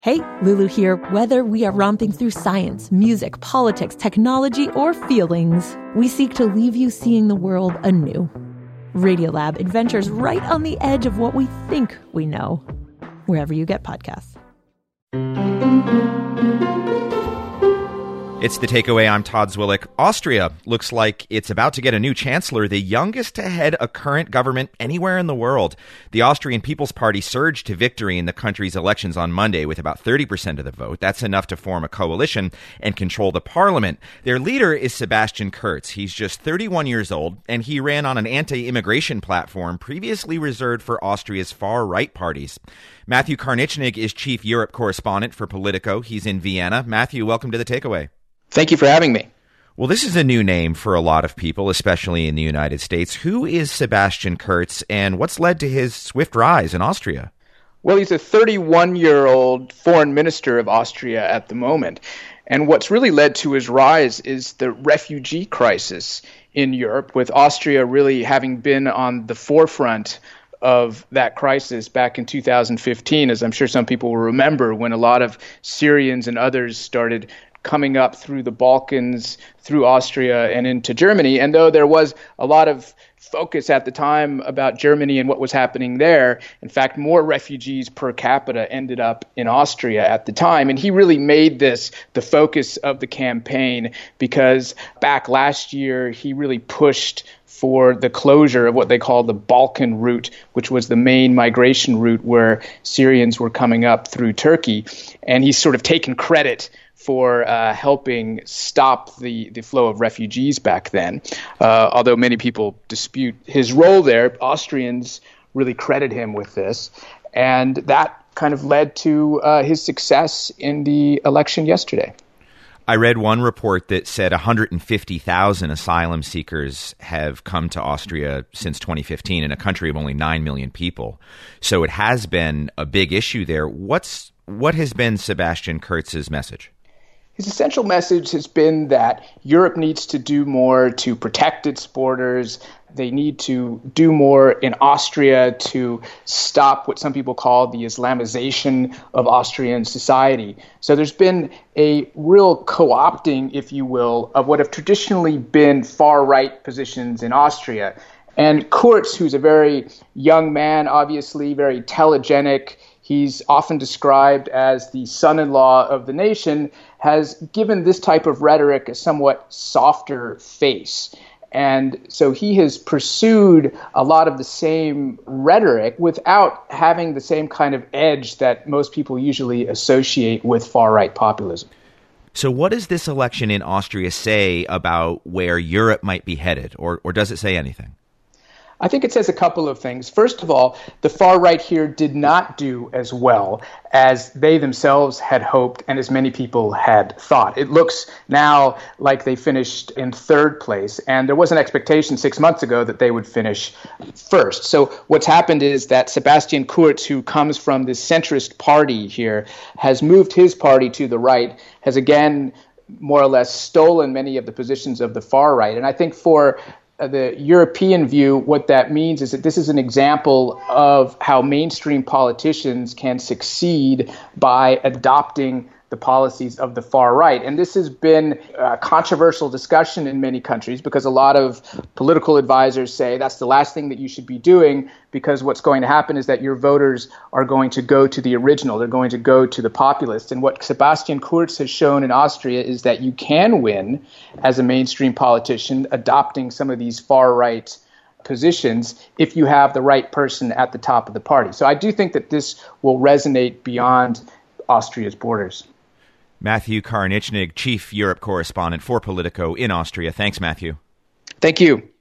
Hey, Lulu here. Whether we are romping through science, music, politics, technology, or feelings, we seek to leave you seeing the world anew. Radiolab adventures right on the edge of what we think we know, wherever you get podcasts. It's The Takeaway. I'm Todd Zwillich. Austria looks like it's about to get a new chancellor, the youngest to head a current government anywhere in the world. The Austrian People's Party surged to victory in the country's elections on Monday with about 30% of the vote. That's enough to form a coalition and control the parliament. Their leader is Sebastian Kurz. He's just 31 years old, and he ran on an anti-immigration platform previously reserved for Austria's far-right parties. Matthew Karnichnig is chief Europe correspondent for Politico. He's in Vienna. Matthew, welcome to The Takeaway. Thank you for having me. Well, this is a new name for a lot of people, especially in the United States. Who is Sebastian Kurz, and what's led to his swift rise in Austria? Well, he's a 31-year-old foreign minister of Austria at the moment. And what's really led to his rise is the refugee crisis in Europe, with Austria really having been on the forefront of that crisis back in 2015, as I'm sure some people will remember, when a lot of Syrians and others started coming up through the Balkans, through Austria, and into Germany. And though there was a lot of focus at the time about Germany and what was happening there, in fact, more refugees per capita ended up in Austria at the time. And he really made this the focus of the campaign because back last year, he really pushed for the closure of what they call the Balkan route, which was the main migration route where Syrians were coming up through Turkey. And he's sort of taken credit for helping stop the flow of refugees back then. Although many people dispute his role there, Austrians really credit him with this. And that kind of led to his success in the election yesterday. I read one report that said 150,000 asylum seekers have come to Austria since 2015 in a country of only 9 million people. So it has been a big issue there. What has been Sebastian Kurz's message? His essential message has been that Europe needs to do more to protect its borders. They need to do more in Austria to stop what some people call the Islamization of Austrian society. So there's been a real co-opting, if you will, of what have traditionally been far-right positions in Austria. And Kurz, who's a very young man, obviously very telegenic, he's often described as the son-in-law of the nation, has given this type of rhetoric a somewhat softer face. And so he has pursued a lot of the same rhetoric without having the same kind of edge that most people usually associate with far-right populism. So what does this election in Austria say about where Europe might be headed, or does it say anything? I think it says a couple of things. First of all, the far right here did not do as well as they themselves had hoped and as many people had thought. It looks now like they finished in third place, and there was an expectation 6 months ago that they would finish first. So what's happened is that Sebastian Kurz, who comes from the centrist party here, has moved his party to the right, has again more or less stolen many of the positions of the far right. And I think for the European view, what that means is that this is an example of how mainstream politicians can succeed by adopting the policies of the far right. And this has been a controversial discussion in many countries because a lot of political advisors say that's the last thing that you should be doing, because what's going to happen is that your voters are going to go to the original. They're going to go to the populists. And what Sebastian Kurz has shown in Austria is that you can win as a mainstream politician adopting some of these far right positions if you have the right person at the top of the party. So I do think that this will resonate beyond Austria's borders. Matthew Karnichnig, chief Europe correspondent for Politico in Austria. Thanks, Matthew. Thank you.